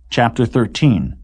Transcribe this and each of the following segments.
Chapter 13.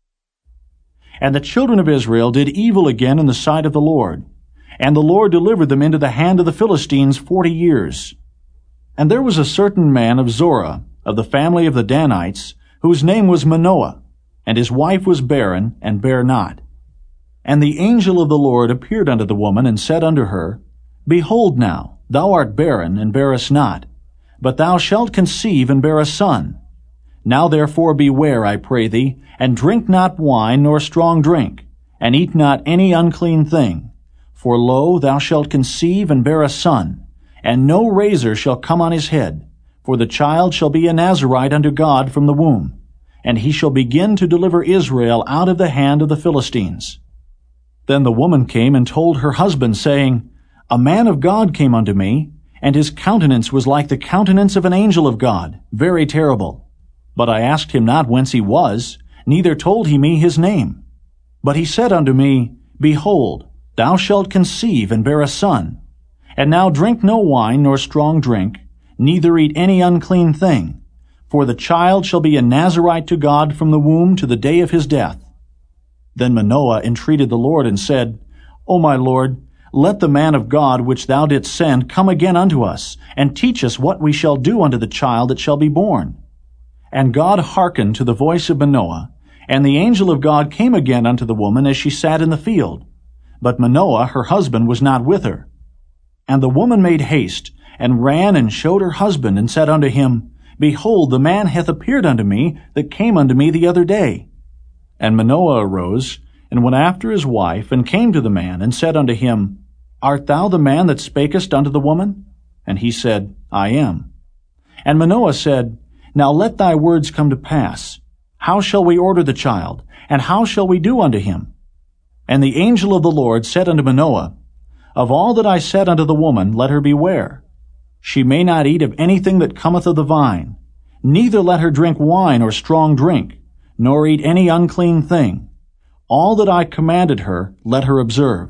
And the children of Israel did evil again in the sight of the Lord, and the Lord delivered them into the hand of the Philistines 40 years. And there was a certain man of Zorah, of the family of the Danites, whose name was Manoah, and his wife was barren, and bare not. And the angel of the Lord appeared unto the woman, and said unto her, Behold now, thou art barren, and bearest not, but thou shalt conceive, and bear a son. Now therefore beware, I pray thee, and drink not wine nor strong drink, and eat not any unclean thing. For lo, thou shalt conceive, and bear a son, and no razor shall come on his head, for the child shall be a Nazarite unto God from the womb, and he shall begin to deliver Israel out of the hand of the Philistines. Then the woman came and told her husband, saying, A man of God came unto me, and his countenance was like the countenance of an angel of God, very terrible. But I asked him not whence he was, neither told he me his name. But he said unto me, Behold, thou shalt conceive, and bear a son. And now drink no wine nor strong drink, neither eat any unclean thing. For the child shall be a Nazarite to God from the womb to the day of his death. Then Manoah entreated the Lord, and said, O my Lord, let the man of God which thou didst send come again unto us, and teach us what we shall do unto the child that shall be born. And God hearkened to the voice of Manoah, and the angel of God came again unto the woman as she sat in the field. But Manoah her husband was not with her. And the woman made haste, and ran and showed her husband, and said unto him, Behold, the man hath appeared unto me that came unto me the other day. And Manoah arose, and went after his wife, and came to the man, and said unto him, Art thou the man that spakest unto the woman? And he said, I am. And Manoah said, Now let thy words come to pass. How shall we order the child, and how shall we do unto him? And the angel of the Lord said unto Manoah, Of all that I said unto the woman, let her beware. She may not eat of anything that cometh of the vine, neither let her drink wine or strong drink, nor eat any unclean thing. All that I commanded her, let her observe.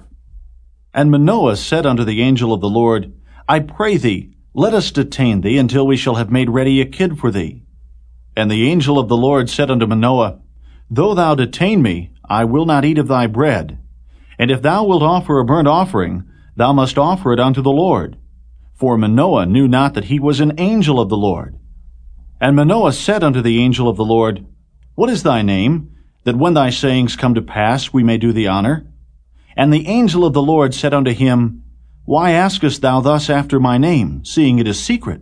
And Manoah said unto the angel of the Lord, I pray thee, let us detain thee until we shall have made ready a kid for thee. And the angel of the Lord said unto Manoah, Though thou detain me, I will not eat of thy bread. And if thou wilt offer a burnt offering, thou must offer it unto the Lord. For Manoah knew not that he was an angel of the Lord. And Manoah said unto the angel of the Lord, What is thy name, that when thy sayings come to pass we may do thee honor? And the angel of the Lord said unto him, Why askest thou thus after my name, seeing it is secret?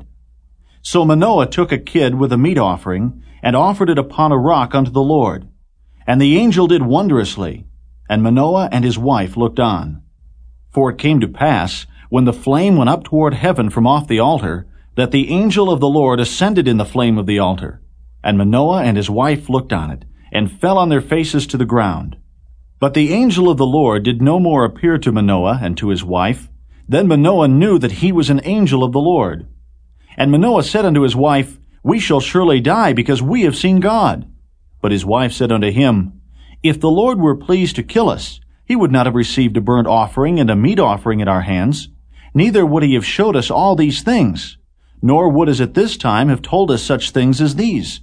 So Manoah took a kid with a meat offering, and offered it upon a rock unto the Lord. And the angel did wondrously, and Manoah and his wife looked on. For it came to pass, when the flame went up toward heaven from off the altar, that the angel of the Lord ascended in the flame of the altar. And Manoah and his wife looked on it, and fell on their faces to the ground. But the angel of the Lord did no more appear to Manoah and to his wife. Then Manoah knew that he was an angel of the Lord. And Manoah said unto his wife, We shall surely die, because we have seen God. But his wife said unto him, If the Lord were pleased to kill us, he would not have received a burnt offering and a meat offering at our hands, neither would he have showed us all these things, nor would as at this time have told us such things as these.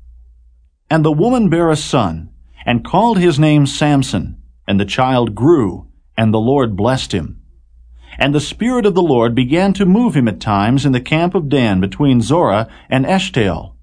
And the woman bare a son, and called his name Samson, and the child grew, and the Lord blessed him. And the Spirit of the Lord began to move him at times in the camp of Dan between Zorah and Eshtaol.